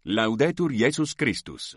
Laudetur Jesus Christus.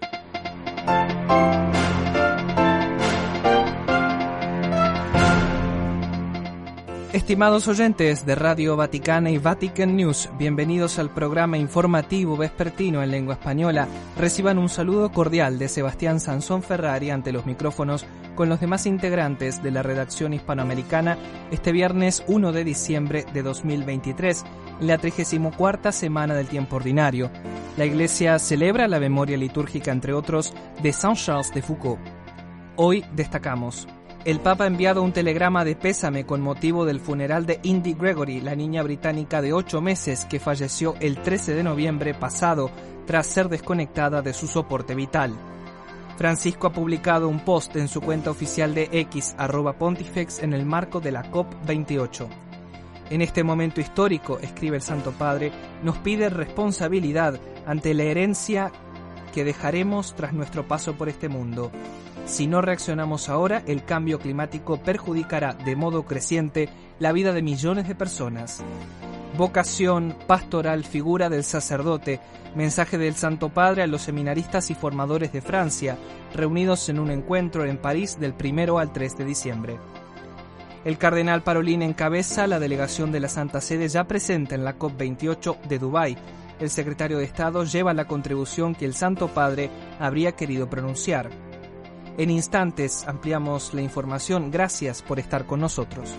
Estimados oyentes de Radio Vaticana y Vatican News, bienvenidos al programa informativo vespertino en lengua española. Reciban un saludo cordial de Sebastián Sansón Ferrari ante los micrófonos con los demás integrantes de la redacción hispanoamericana este viernes 1 de diciembre de 2023, en la 34ª semana del tiempo ordinario. La Iglesia celebra la memoria litúrgica, entre otros, de Saint Charles de Foucauld. Hoy destacamos: el Papa ha enviado un telegrama de pésame con motivo del funeral de Indi Gregory, la niña británica de 8 meses que falleció el 13 de noviembre pasado tras ser desconectada de su soporte vital. Francisco ha publicado un post en su cuenta oficial de X, @Pontifex, en el marco de la COP28. En este momento histórico, escribe el Santo Padre, nos pide responsabilidad ante la herencia que dejaremos tras nuestro paso por este mundo. Si no reaccionamos ahora, el cambio climático perjudicará de modo creciente la vida de millones de personas. Vocación pastoral, figura del sacerdote, mensaje del Santo Padre a los seminaristas y formadores de Francia, reunidos en un encuentro en París del 1 al 3 de diciembre. El cardenal Parolin encabeza la delegación de la Santa Sede ya presente en la COP28 de Dubái. El secretario de Estado lleva la contribución que el Santo Padre habría querido pronunciar. En instantes ampliamos la información. Gracias por estar con nosotros.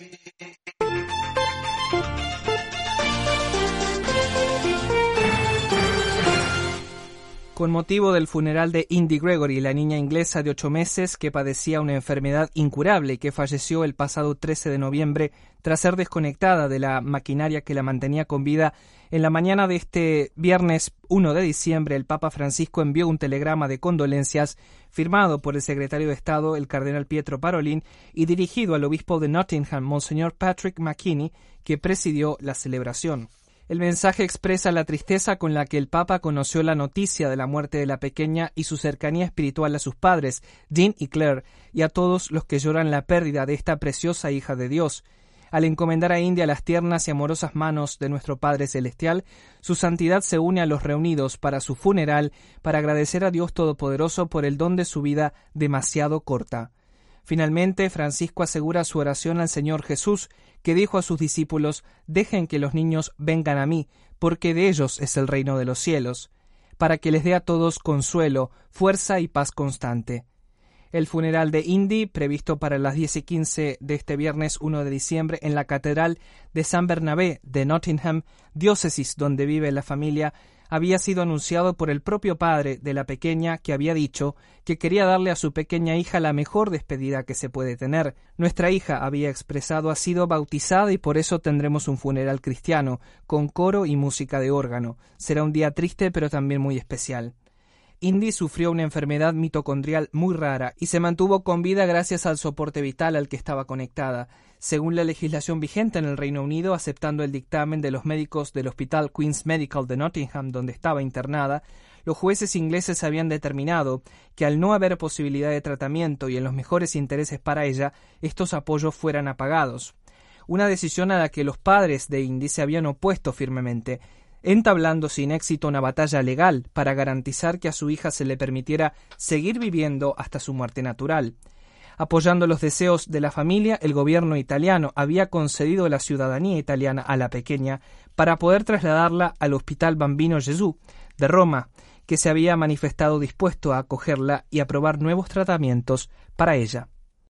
Con motivo del funeral de Indi Gregory, la niña inglesa de 8 meses que padecía una enfermedad incurable y que falleció el pasado 13 de noviembre tras ser desconectada de la maquinaria que la mantenía con vida, en la mañana de este viernes 1 de diciembre el Papa Francisco envió un telegrama de condolencias firmado por el secretario de Estado, el cardenal Pietro Parolin, y dirigido al obispo de Nottingham, Monseñor Patrick McKinney, que presidió la celebración. El mensaje expresa la tristeza con la que el Papa conoció la noticia de la muerte de la pequeña y su cercanía espiritual a sus padres, Dean y Claire, y a todos los que lloran la pérdida de esta preciosa hija de Dios. Al encomendar a India las tiernas y amorosas manos de nuestro Padre Celestial, su santidad se une a los reunidos para su funeral para agradecer a Dios Todopoderoso por el don de su vida demasiado corta. Finalmente, Francisco asegura su oración al Señor Jesús, que dijo a sus discípulos: «Dejen que los niños vengan a mí, porque de ellos es el reino de los cielos», para que les dé a todos consuelo, fuerza y paz constante. El funeral de Indi, previsto para las 10:15 de este viernes 1 de diciembre en la Catedral de San Bernabé de Nottingham, diócesis donde vive la familia, había sido anunciado por el propio padre de la pequeña, que había dicho que quería darle a su pequeña hija la mejor despedida que se puede tener. Nuestra hija, había expresado, ha sido bautizada y por eso tendremos un funeral cristiano, con coro y música de órgano. Será un día triste pero también muy especial. Indi sufrió una enfermedad mitocondrial muy rara y se mantuvo con vida gracias al soporte vital al que estaba conectada. Según la legislación vigente en el Reino Unido, aceptando el dictamen de los médicos del Hospital Queen's Medical de Nottingham, donde estaba internada, los jueces ingleses habían determinado que al no haber posibilidad de tratamiento y en los mejores intereses para ella, estos apoyos fueran apagados. Una decisión a la que los padres de Indi se habían opuesto firmemente, entablando sin éxito una batalla legal para garantizar que a su hija se le permitiera seguir viviendo hasta su muerte natural. Apoyando los deseos de la familia, el gobierno italiano había concedido la ciudadanía italiana a la pequeña para poder trasladarla al Hospital Bambino Gesù de Roma, que se había manifestado dispuesto a acogerla y a probar nuevos tratamientos para ella.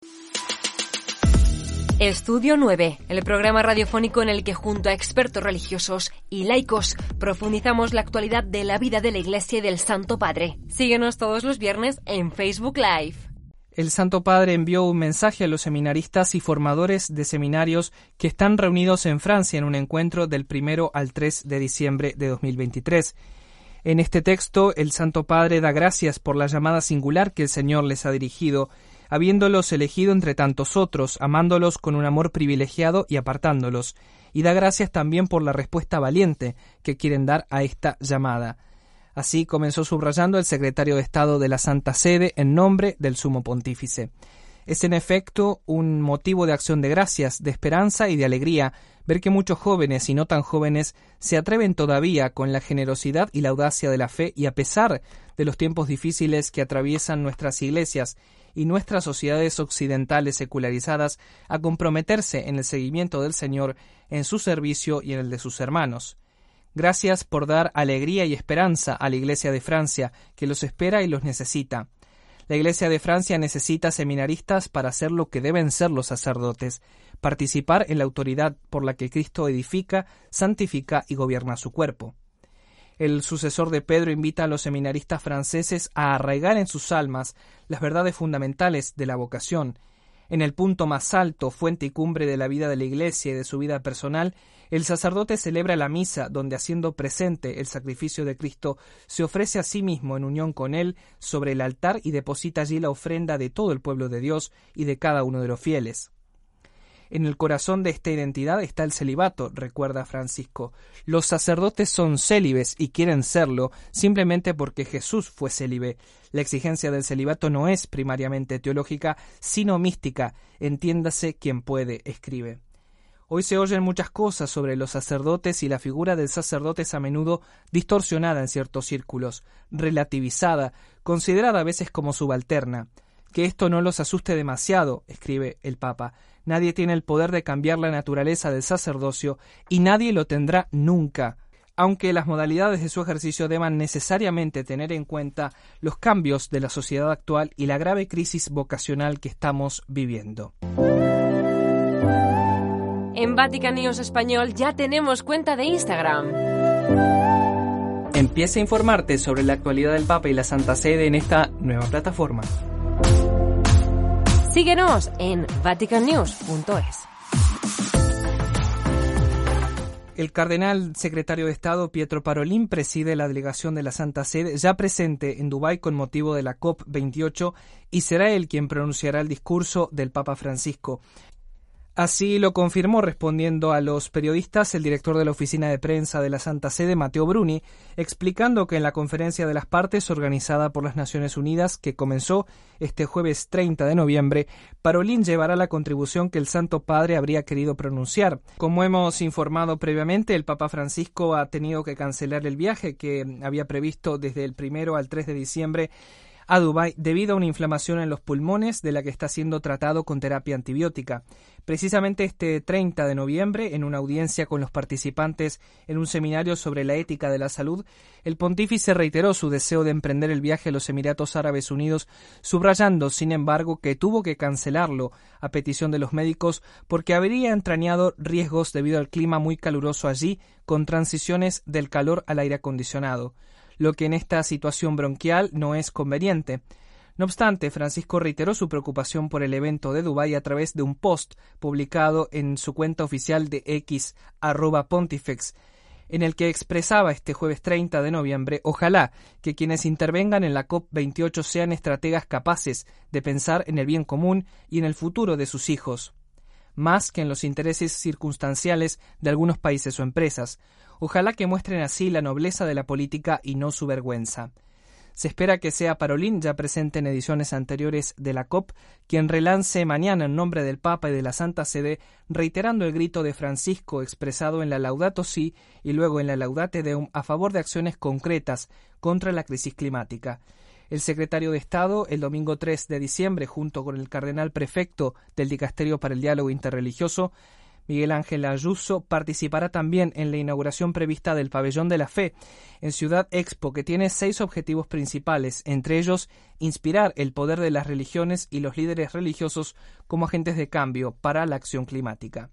Estudio 9, el programa radiofónico en el que junto a expertos religiosos y laicos profundizamos la actualidad de la vida de la Iglesia y del Santo Padre. Síguenos todos los viernes en Facebook Live. El Santo Padre envió un mensaje a los seminaristas y formadores de seminarios que están reunidos en Francia en un encuentro del 1 al 3 de diciembre de 2023. En este texto, el Santo Padre da gracias por la llamada singular que el Señor les ha dirigido, habiéndolos elegido entre tantos otros, amándolos con un amor privilegiado y apartándolos, y da gracias también por la respuesta valiente que quieren dar a esta llamada. Así comenzó subrayando el secretario de Estado de la Santa Sede en nombre del Sumo Pontífice. Es en efecto un motivo de acción de gracias, de esperanza y de alegría ver que muchos jóvenes y no tan jóvenes se atreven todavía con la generosidad y la audacia de la fe y a pesar de los tiempos difíciles que atraviesan nuestras iglesias y nuestras sociedades occidentales secularizadas a comprometerse en el seguimiento del Señor, en su servicio y en el de sus hermanos. Gracias por dar alegría y esperanza a la Iglesia de Francia, que los espera y los necesita. La Iglesia de Francia necesita seminaristas para hacer lo que deben ser los sacerdotes, participar en la autoridad por la que Cristo edifica, santifica y gobierna su cuerpo. El sucesor de Pedro invita a los seminaristas franceses a arraigar en sus almas las verdades fundamentales de la vocación. En el punto más alto, fuente y cumbre de la vida de la Iglesia y de su vida personal, el sacerdote celebra la misa donde, haciendo presente el sacrificio de Cristo, se ofrece a sí mismo en unión con Él sobre el altar y deposita allí la ofrenda de todo el pueblo de Dios y de cada uno de los fieles. En el corazón de esta identidad está el celibato, recuerda Francisco. Los sacerdotes son célibes y quieren serlo simplemente porque Jesús fue célibe. La exigencia del celibato no es primariamente teológica, sino mística. Entiéndase quien puede, escribe. Hoy se oyen muchas cosas sobre los sacerdotes y la figura del sacerdote es a menudo distorsionada en ciertos círculos, relativizada, considerada a veces como subalterna. Que esto no los asuste demasiado, escribe el Papa. Nadie tiene el poder de cambiar la naturaleza del sacerdocio y nadie lo tendrá nunca, aunque las modalidades de su ejercicio deban necesariamente tener en cuenta los cambios de la sociedad actual y la grave crisis vocacional que estamos viviendo. En Vatican News Español ya tenemos cuenta de Instagram. Empieza a informarte sobre la actualidad del Papa y la Santa Sede en esta nueva plataforma. Síguenos en vaticannews.es. El cardenal secretario de Estado Pietro Parolin preside la delegación de la Santa Sede ya presente en Dubái con motivo de la COP28 y será él quien pronunciará el discurso del Papa Francisco. Así lo confirmó respondiendo a los periodistas el director de la oficina de prensa de la Santa Sede, Matteo Bruni, explicando que en la conferencia de las partes organizada por las Naciones Unidas, que comenzó este jueves 30 de noviembre, Parolin llevará la contribución que el Santo Padre habría querido pronunciar. Como hemos informado previamente, el Papa Francisco ha tenido que cancelar el viaje que había previsto desde el 1 al 3 de diciembre a Dubái debido a una inflamación en los pulmones de la que está siendo tratado con terapia antibiótica. Precisamente este 30 de noviembre, en una audiencia con los participantes en un seminario sobre la ética de la salud, el pontífice reiteró su deseo de emprender el viaje a los Emiratos Árabes Unidos, subrayando, sin embargo, que tuvo que cancelarlo a petición de los médicos porque habría entrañado riesgos debido al clima muy caluroso allí, con transiciones del calor al aire acondicionado, lo que en esta situación bronquial no es conveniente. No obstante, Francisco reiteró su preocupación por el evento de Dubái a través de un post publicado en su cuenta oficial de X, @Pontifex, en el que expresaba este jueves 30 de noviembre, ojalá que quienes intervengan en la COP28 sean estrategas capaces de pensar en el bien común y en el futuro de sus hijos, más que en los intereses circunstanciales de algunos países o empresas. Ojalá que muestren así la nobleza de la política y no su vergüenza. Se espera que sea Parolin, ya presente en ediciones anteriores de la COP, quien relance mañana en nombre del Papa y de la Santa Sede, reiterando el grito de Francisco expresado en la Laudato Si y luego en la Laudate Deum a favor de acciones concretas contra la crisis climática. El secretario de Estado, el domingo 3 de diciembre, junto con el cardenal prefecto del Dicasterio para el Diálogo Interreligioso, Miguel Ángel Ayuso, participará también en la inauguración prevista del Pabellón de la Fe en Ciudad Expo, que tiene 6 objetivos principales, entre ellos inspirar el poder de las religiones y los líderes religiosos como agentes de cambio para la acción climática.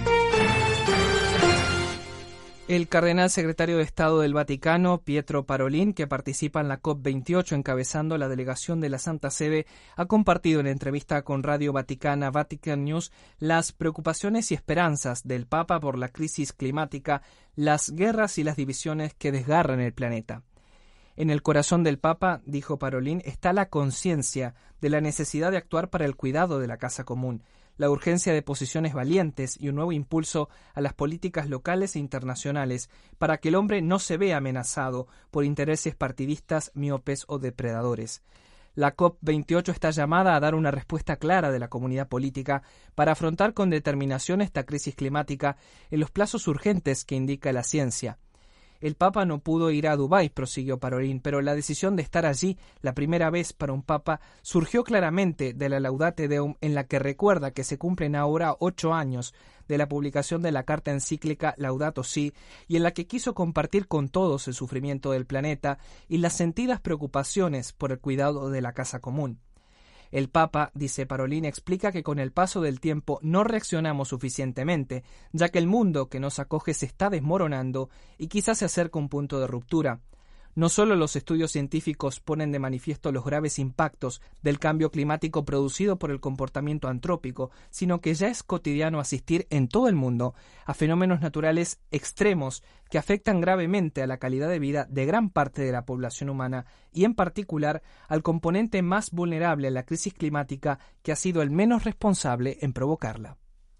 El cardenal secretario de Estado del Vaticano, Pietro Parolin, que participa en la COP28 encabezando la delegación de la Santa Sede, ha compartido en entrevista con Radio Vaticana Vatican News las preocupaciones y esperanzas del Papa por la crisis climática, las guerras y las divisiones que desgarran el planeta. En el corazón del Papa, dijo Parolin, está la conciencia de la necesidad de actuar para el cuidado de la casa común, la urgencia de posiciones valientes y un nuevo impulso a las políticas locales e internacionales para que el hombre no se vea amenazado por intereses partidistas, miopes o depredadores. La COP28 está llamada a dar una respuesta clara de la comunidad política para afrontar con determinación esta crisis climática en los plazos urgentes que indica la ciencia. El Papa no pudo ir a Dubái, prosiguió Parolin, pero la decisión de estar allí, la primera vez para un Papa, surgió claramente de la Laudate Deum, en la que recuerda que se cumplen ahora 8 años de la publicación de la carta encíclica Laudato Si, y en la que quiso compartir con todos el sufrimiento del planeta y las sentidas preocupaciones por el cuidado de la casa común. El Papa, dice Parolin, explica que con el paso del tiempo no reaccionamos suficientemente, ya que el mundo que nos acoge se está desmoronando y quizás se acerca un punto de ruptura. No solo los estudios científicos ponen de manifiesto los graves impactos del cambio climático producido por el comportamiento antrópico, sino que ya es cotidiano asistir en todo el mundo a fenómenos naturales extremos que afectan gravemente a la calidad de vida de gran parte de la población humana y en particular al componente más vulnerable a la crisis climática que ha sido el menos responsable en provocarla.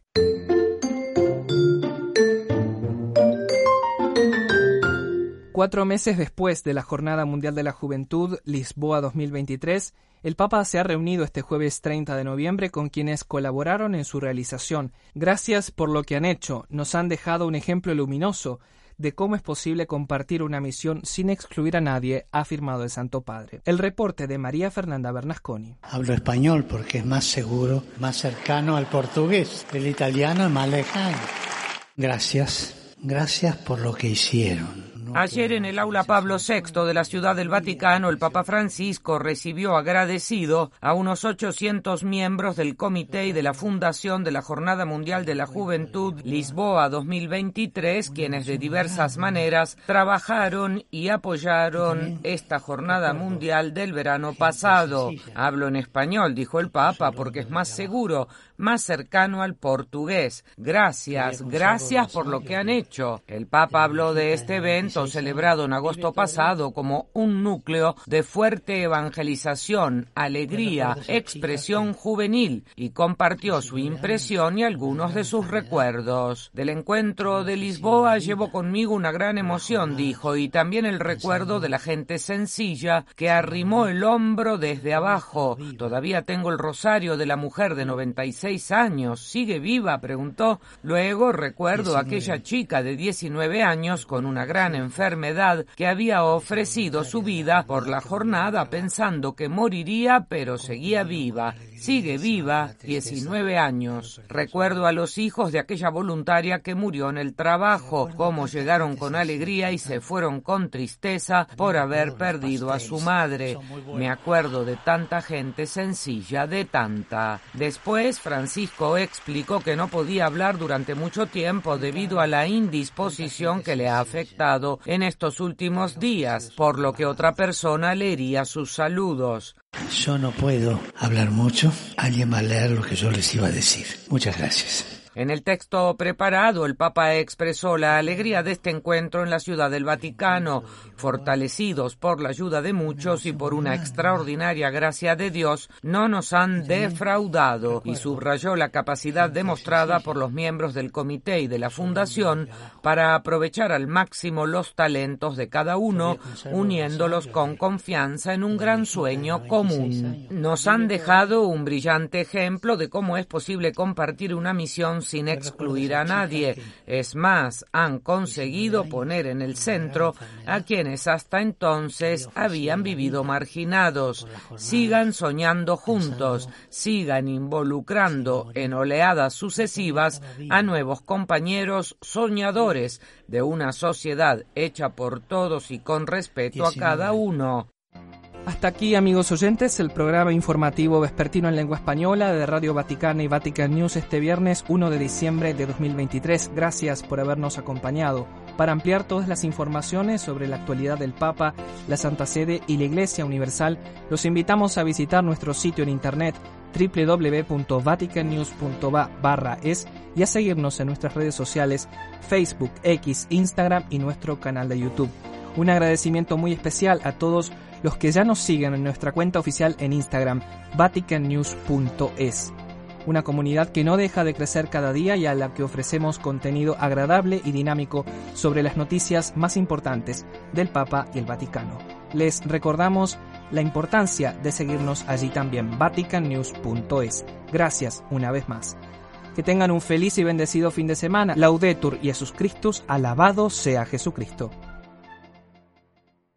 Cuatro meses después de la Jornada Mundial de la Juventud, Lisboa 2023, el Papa se ha reunido este jueves 30 de noviembre con quienes colaboraron en su realización. Gracias por lo que han hecho. Nos han dejado un ejemplo luminoso de cómo es posible compartir una misión sin excluir a nadie, ha afirmado el Santo Padre. El reporte de María Fernanda Bernasconi. Hablo español porque es más seguro, más cercano al portugués. El italiano es más lejano. Gracias por lo que hicieron. Ayer en el aula Pablo VI de la Ciudad del Vaticano, el Papa Francisco recibió agradecido a unos 800 miembros del comité y de la fundación de la Jornada Mundial de la Juventud Lisboa 2023, quienes de diversas maneras trabajaron y apoyaron esta Jornada Mundial del verano pasado. Hablo en español, dijo el Papa, porque es más seguro, más cercano al portugués. Gracias por lo que han hecho. El Papa habló de este evento celebrado en agosto pasado como un núcleo de fuerte evangelización, alegría, expresión juvenil y compartió su impresión y algunos de sus recuerdos. Del encuentro de Lisboa llevo conmigo una gran emoción, dijo, y también el recuerdo de la gente sencilla que arrimó el hombro desde abajo. Todavía tengo el rosario de la mujer de 96 años. ¿Sigue viva?, preguntó. Luego recuerdo a aquella chica de 19 años con una gran enfermedad que había ofrecido su vida por la jornada pensando que moriría, pero seguía viva. Sigue viva, 19 años. Recuerdo a los hijos de aquella voluntaria que murió en el trabajo, cómo llegaron con alegría y se fueron con tristeza por haber perdido a su madre. Me acuerdo de tanta gente sencilla, de tanta. Después, Francisco explicó que no podía hablar durante mucho tiempo debido a la indisposición que le ha afectado en estos últimos días, por lo que otra persona leería sus saludos. Yo no puedo hablar mucho. Alguien va a leer lo que yo les iba a decir. Muchas gracias. En el texto preparado, el Papa expresó la alegría de este encuentro en la Ciudad del Vaticano, fortalecidos por la ayuda de muchos y por una extraordinaria gracia de Dios, no nos han defraudado, y subrayó la capacidad demostrada por los miembros del comité y de la fundación para aprovechar al máximo los talentos de cada uno, uniéndolos con confianza en un gran sueño común. Nos han dejado un brillante ejemplo de cómo es posible compartir una misión sin excluir a nadie. Es más, han conseguido poner en el centro a quienes hasta entonces habían vivido marginados. Sigan soñando juntos, sigan involucrando en oleadas sucesivas a nuevos compañeros soñadores de una sociedad hecha por todos y con respeto a cada uno. Hasta aquí, amigos oyentes, el programa informativo vespertino en lengua española de Radio Vaticana y Vatican News este viernes 1 de diciembre de 2023. Gracias por habernos acompañado. Para ampliar todas las informaciones sobre la actualidad del Papa, la Santa Sede y la Iglesia Universal, los invitamos a visitar nuestro sitio en internet www.vaticannews.va/es y a seguirnos en nuestras redes sociales Facebook, X, Instagram y nuestro canal de YouTube. Un agradecimiento muy especial a todos los que ya nos siguen en nuestra cuenta oficial en Instagram, vaticannews.es. Una comunidad que no deja de crecer cada día y a la que ofrecemos contenido agradable y dinámico sobre las noticias más importantes del Papa y el Vaticano. Les recordamos la importancia de seguirnos allí también, vaticannews.es. Gracias una vez más. Que tengan un feliz y bendecido fin de semana. Laudetur Jesus Christus, alabado sea Jesucristo.